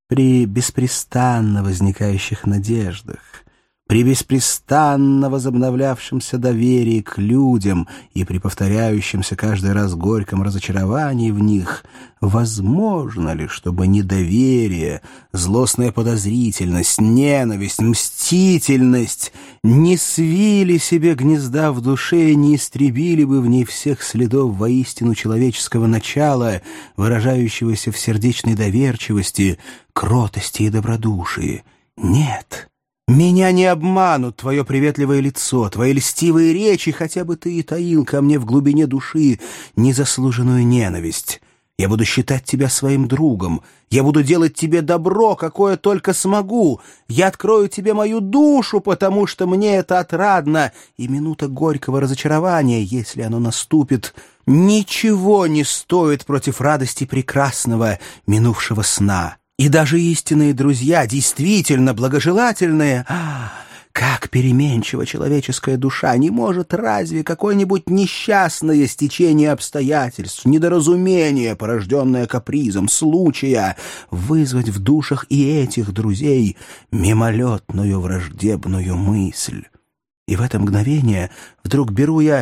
При беспрестанно возникающих надеждах, при беспрестанно возобновлявшемся доверии к людям и при повторяющемся каждый раз горьком разочаровании в них, возможно ли, чтобы недоверие, злостная подозрительность, ненависть, мстительность не свили себе гнезда в душе и не истребили бы в ней всех следов воистину человеческого начала, выражающегося в сердечной доверчивости, кротости и добродушии? Нет. Меня не обманут твое приветливое лицо, твои льстивые речи, хотя бы ты и таил ко мне в глубине души незаслуженную ненависть. Я буду считать тебя своим другом, я буду делать тебе добро, какое только смогу, я открою тебе мою душу, потому что мне это отрадно, и минута горького разочарования, если оно наступит, ничего не стоит против радости прекрасного минувшего сна. И даже истинные друзья, действительно благожелательные, как переменчива человеческая душа, не может разве какое-нибудь несчастное стечение обстоятельств, недоразумение, порожденное капризом случая, вызвать в душах и этих друзей мимолетную враждебную мысль. И в это мгновение вдруг беру я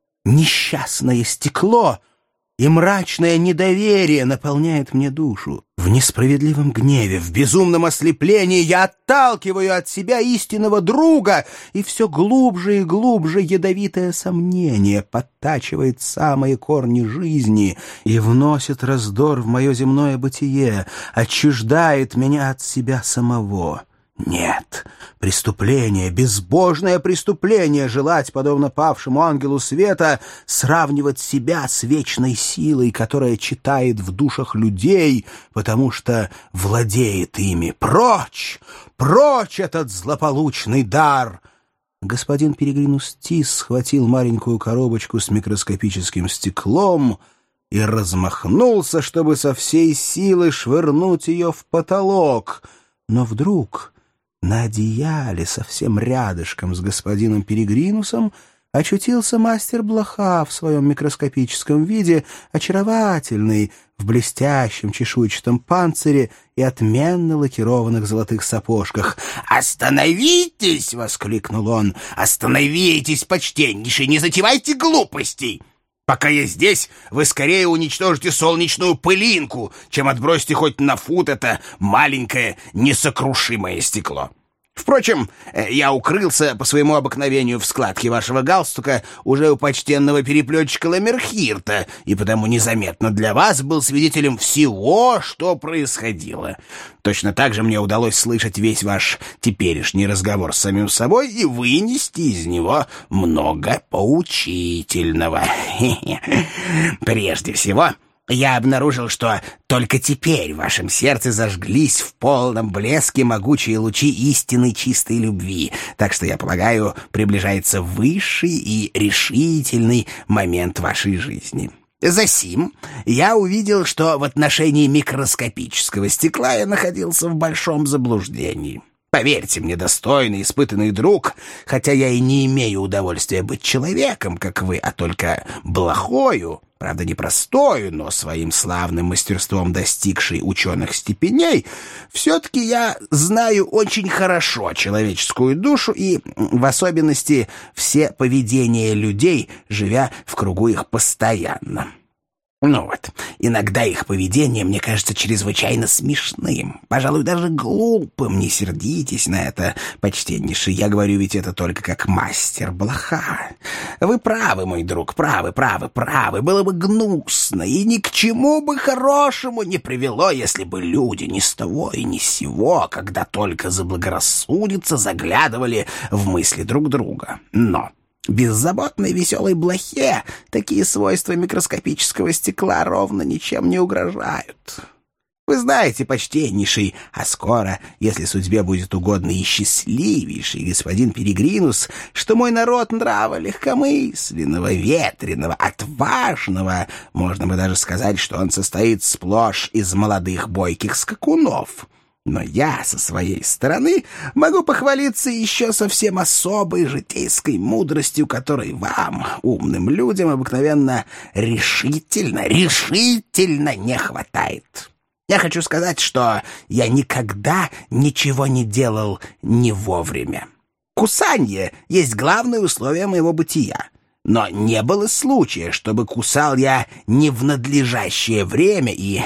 несчастное стекло, и мрачное недоверие наполняет мне душу. В несправедливом гневе, в безумном ослеплении я отталкиваю от себя истинного друга, и все глубже и глубже ядовитое сомнение подтачивает самые корни жизни и вносит раздор в мое земное бытие, отчуждает меня от себя самого. Нет, преступление, безбожное преступление желать, подобно павшему ангелу света, сравнивать себя с вечной силой, которая читает в душах людей, потому что владеет ими. Прочь! Прочь этот злополучный дар! Господин Перегринус Тис схватил маленькую коробочку с микроскопическим стеклом и размахнулся, чтобы со всей силы швырнуть ее в потолок. Но вдруг на одеяле совсем рядышком с господином Перегринусом очутился мастер Блоха в своем микроскопическом виде, очаровательный, в блестящем чешуйчатом панцире и отменно лакированных золотых сапожках. «Остановитесь!» — воскликнул он. «Остановитесь, почтеннейший, не затевайте глупостей! Пока я здесь, вы скорее уничтожите солнечную пылинку, чем отбросите хоть на фут это маленькое несокрушимое стекло. Впрочем, я укрылся по своему обыкновению в складке вашего галстука уже у почтенного переплетчика Ламерхирта, и потому незаметно для вас был свидетелем всего, что происходило. Точно так же мне удалось слышать весь ваш теперешний разговор с самим собой и вынести из него много поучительного. Прежде всего, я обнаружил, что только теперь в вашем сердце зажглись в полном блеске могучие лучи истинной чистой любви, так что, я полагаю, приближается высший и решительный момент вашей жизни. Засим я увидел, что в отношении микроскопического стекла я находился в большом заблуждении. Поверьте мне, достойный, испытанный друг, хотя я и не имею удовольствия быть человеком, как вы, а только блохою, правда, не простою, но своим славным мастерством достигшей ученых степеней, все-таки я знаю очень хорошо человеческую душу и, в особенности, все поведения людей, живя в кругу их постоянно. Ну вот, иногда их поведение мне кажется чрезвычайно смешным, пожалуй, даже глупым, не сердитесь на это, почтеннейший, я говорю ведь это только как мастер Блоха. Вы правы, мой друг, правы, было бы гнусно, и ни к чему бы хорошему не привело, если бы люди ни с того и ни с сего, когда только заблагорассудится, заглядывали в мысли друг друга. Но беззаботной веселой блохе такие свойства микроскопического стекла ровно ничем не угрожают. Вы знаете, почтеннейший, а скоро, если судьбе будет угодно, и счастливейший господин Перегринус, что мой народ нрава легкомысленного, ветреного, отважного, можно бы даже сказать, что он состоит сплошь из молодых бойких скакунов. Но я, со своей стороны, могу похвалиться еще совсем особой житейской мудростью, которой вам, умным людям, обыкновенно решительно не хватает. Я хочу сказать, что я никогда ничего не делал не вовремя. Кусанье есть главное условие моего бытия. Но не было случая, чтобы кусал я не в надлежащее время и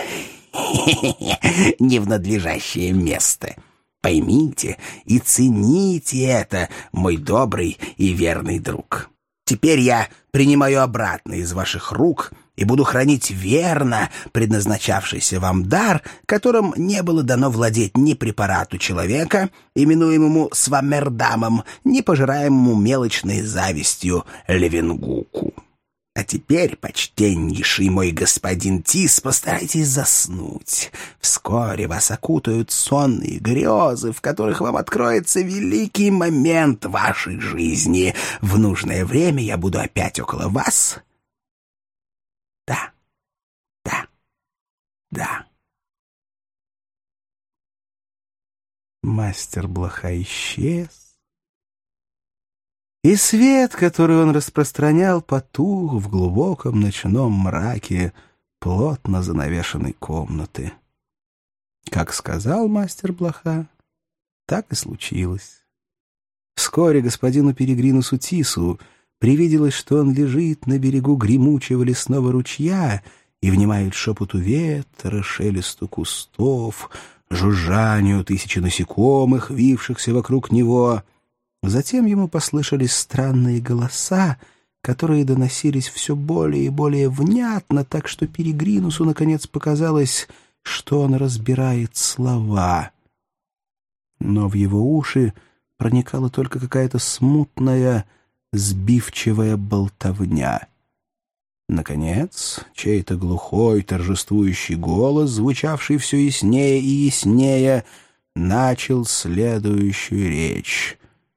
не в надлежащее место. Поймите и цените это, мой добрый и верный друг. Теперь я принимаю обратно из ваших рук и буду хранить верно предназначавшийся вам дар, которым не было дано владеть ни препарату человека, именуемому свамердамом, ни пожираемому мелочной завистью Левенгуку. А теперь, почтеннейший мой господин Тис, постарайтесь заснуть. Вскоре вас окутают сонные грезы, в которых вам откроется великий момент вашей жизни. В нужное время я буду опять около вас. Да, да, да. Мастер Блоха исчез, и свет, который он распространял, потух в глубоком ночном мраке плотно занавешенной комнаты. Как сказал мастер Блоха, так и случилось. Вскоре господину Перегринусу Тису привиделось, что он лежит на берегу гремучего лесного ручья и внимает шепоту ветра, шелесту кустов, жужжанию тысячи насекомых, вившихся вокруг него. Затем ему послышались странные голоса, которые доносились все более и более внятно, так что Перегринусу наконец показалось, что он разбирает слова. Но в его уши проникала только какая-то смутная, сбивчивая болтовня. Наконец, чей-то глухой, торжествующий голос, звучавший все яснее и яснее, начал следующую речь.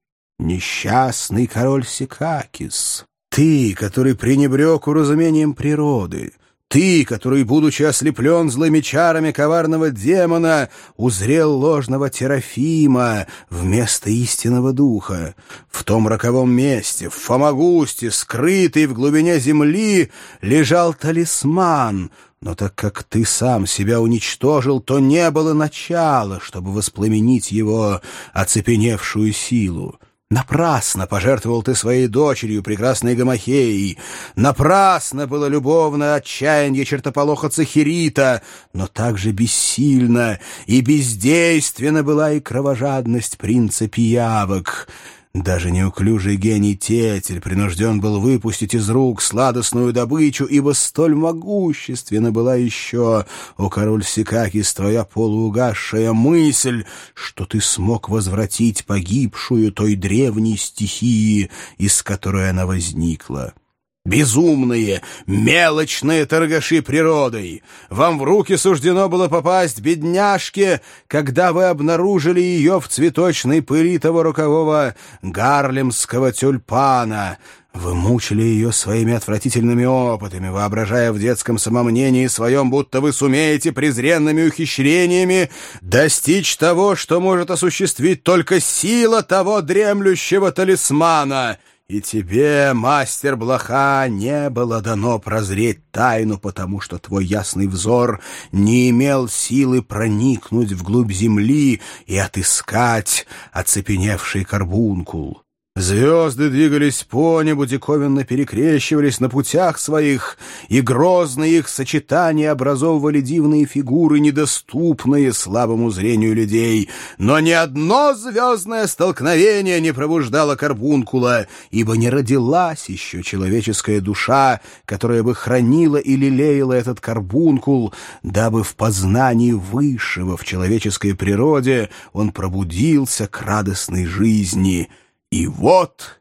«Несчастный король Сикакис, ты, который пренебрег уразумением природы, ты, который, будучи ослеплен злыми чарами коварного демона, узрел ложного Терафима вместо истинного духа. В том роковом месте, в Фомагусте, скрытый в глубине земли, лежал талисман, но так как ты сам себя уничтожил, то не было начала, чтобы воспламенить его оцепеневшую силу. Напрасно пожертвовал ты своей дочерью, прекрасной Гомохеей. Напрасно было любовное отчаяние чертополоха Цахирита, но также бессильна и бездейственна была и кровожадность принца Пиявок. Даже неуклюжий гений Тетель принужден был выпустить из рук сладостную добычу, ибо столь могущественна была еще, о король Сикакис, твоя полуугасшая мысль, что ты смог возвратить погибшую той древней стихии, из которой она возникла. Безумные, мелочные торгаши природой! Вам в руки суждено было попасть бедняжке, когда вы обнаружили ее в цветочной пыли того рокового гарлемского тюльпана. Вы мучили ее своими отвратительными опытами, воображая в детском самомнении своем, будто вы сумеете презренными ухищрениями достичь того, что может осуществить только сила того дремлющего талисмана. И тебе, мастер Блоха, не было дано прозреть тайну, потому что твой ясный взор не имел силы проникнуть вглубь земли и отыскать оцепеневший карбункул. Звезды двигались по небу, диковинно перекрещивались на путях своих, и грозные их сочетания образовывали дивные фигуры, недоступные слабому зрению людей. Но ни одно звездное столкновение не пробуждало карбункула, ибо не родилась еще человеческая душа, которая бы хранила и лелеяла этот карбункул, дабы в познании высшего в человеческой природе он пробудился к радостной жизни. И вот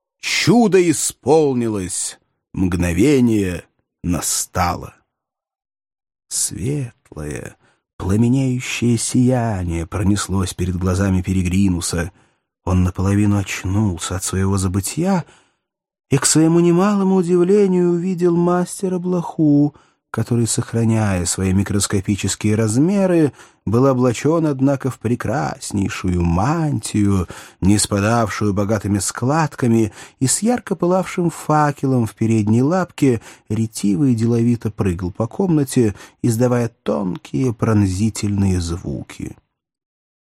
чудо исполнилось, мгновение настало. Светлое, пламенеющее сияние пронеслось перед глазами Перегринуса. Он наполовину очнулся от своего забытья и, к своему немалому удивлению, увидел мастера Блоху, который, сохраняя свои микроскопические размеры, был облачен, однако, в прекраснейшую мантию, не спадавшую богатыми складками, и с ярко пылавшим факелом в передней лапке ретиво и деловито прыгал по комнате, издавая тонкие пронзительные звуки.